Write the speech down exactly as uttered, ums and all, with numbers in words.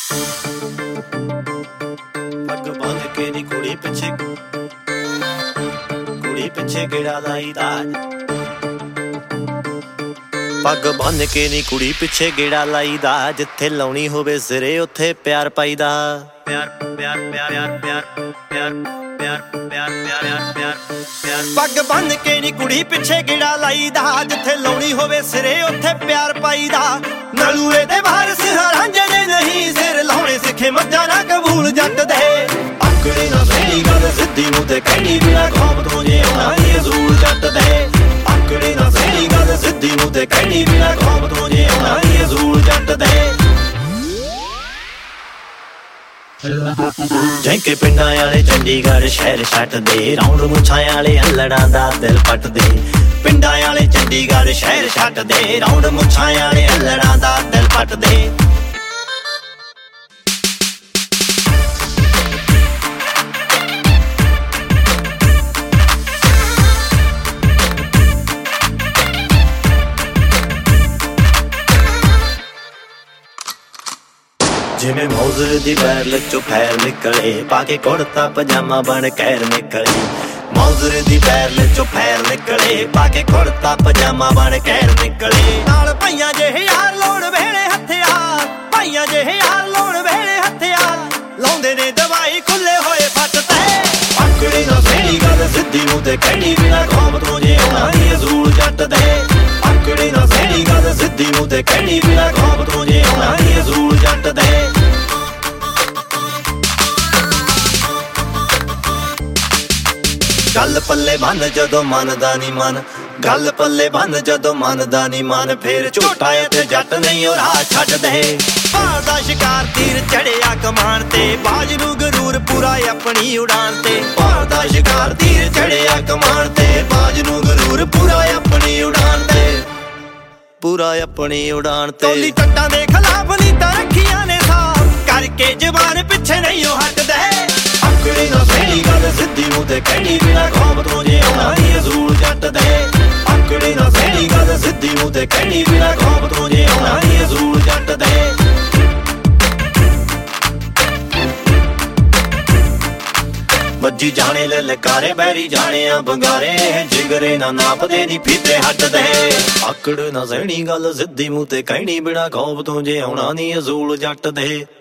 पग बंध के नी कुड़ी पिछे कुड़ी पिछे गेड़ा लाई दाज पग बंध के नी कुड़ी पिछे गेड़ा लाई दा जिथे लाउणी होवे सिरे उत्थे प्यार पाईदा प्यार प्यार प्यार प्यार प्यार प्यार प्यार प्यार प्यार प्यार पग बंध के नी कुड़ी पिछे गेड़ा लाई दा जिथे लाउणी होवे सिरे उत्थे प्यार पाईदा नलूए दे बाहर सिहरांजे ने नहीं सिर लाउणे सिखे मज्जा ना कबूल जट दे आकड़ी ना सही गल सिद्धी मूंह ते कहनी बिना खौफ तो जे आउणा नी असूल जट दे आकड़ी ना सही गल सिद्धी मूंह ते कहनी बिना खौफ तो जे आउणा नी असूल जट दे जैके पिंडां वाले चंडीगढ़ शहर छट दे राउंड मुछां वाले अल्लड़ां दा दिल पट दे पिंडां वाले चंडीगढ़ शहर छट दे राउंड मुछां वाले अल्लड़ां दा दिल पट दे जिमें मौजर दी बैरल चो फैर निकले पाके कुड़ता पजामा बन कैर निकले मौजर दी बैरल चो फैर निकले पाके कुड़ता पजामा बन कैर निकले नाल भाइयां जेहे यार लोड़ वेले हथियार भाइयां जेहे यार लोड़ वेले हथियार लाउंदे ने दवाई खुले होए फट ते आकड़ी ना सही गल सिद्धी मूंह ते कहनी बिना खौफ तो जे आउणा नी असूल जट दे आकड़ी ना सही गल सिद्धी मूंह ते कहनी बिना खौफ तो जे आउणा नी असूल जट दे गल पल्ले बन जदों मनदा नी मन गल पल्ले बन जदों मनदा नी मन फिर झूठा ते जट नहीं और राह छड्ड दे भाल दा शिकार तीर चढ़िया कमान ते बाज नूं गरूर पूरा अपनी उड़ान ते भाल दा शिकार तीर चढ़िया कमान ते बाज नूं गरूर पूरा अपनी उड़ान ते पूरा अपनी उड़ान ते टोली टट्टां दे खिलाफ नीतां रखियां ने साफ करके जवान पिछे नहीं हटदे आकड़ी ना सही गल सिद्धी मूंह ते कहनी बिना खौफ तो जे आउणा नी असूल जट दे आकड़ी ना सही गल सिद्धी मूंह ते कहनी बिना खौफ तो जे आउणा नी असूल जट दे वज्जी जाने ललकारे बैरी जाने आ बंगारे जिगरे ना नापदे नी फीते हट दे आकड़ ना सही गल सिद्धी मूंह ते कहनी बिना खौफ तो जे आउणा नी असूल जट दे।